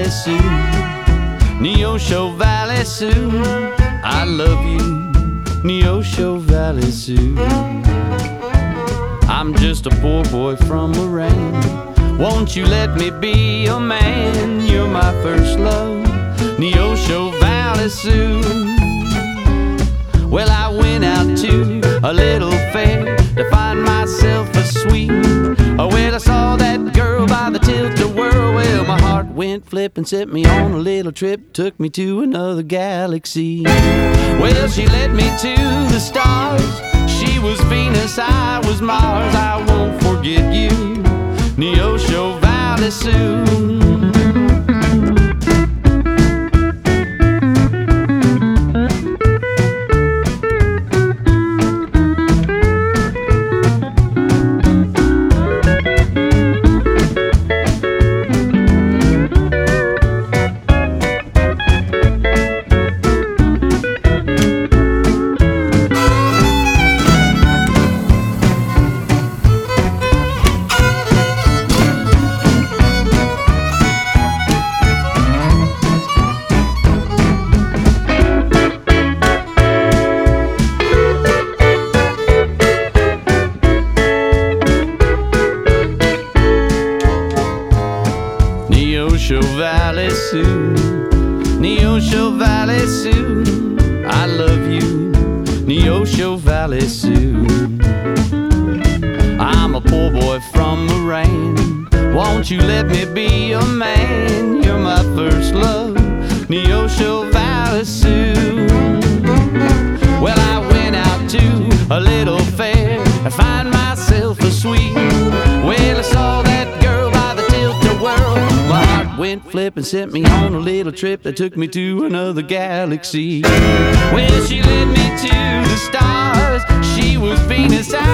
Valley Sue, Neosho Valley Sue. I love you, Neosho Valley Sue. I'm just a poor boy from Moraine. Won't you let me be your man? You're my first love, Neosho Valley Sue. Well, I went out to a little fair to find myself a sweet. Oh, well, I saw that girl by the tilt-a-whirl. Well, my heart went flip and sent me on a little trip, took me to another galaxy. Well, she led me to the stars. She was Venus, I was Mars. I won't forget you, Neosho Valley Sue. Neosho Valley Sue, Neosho Valley Sue. I love you, Neosho Valley Sue. I'm a poor boy from Moraine. Won't you let me be your man? You're my first love, Neosho Valley Sue. Well, I went out to a little fair to find myself a sweet. Well, I saw that girl by the tilt-a-whirl. My heart went flip and sent me on a little trip that took me to another galaxy. Well, she led me to the stars. She was Venus,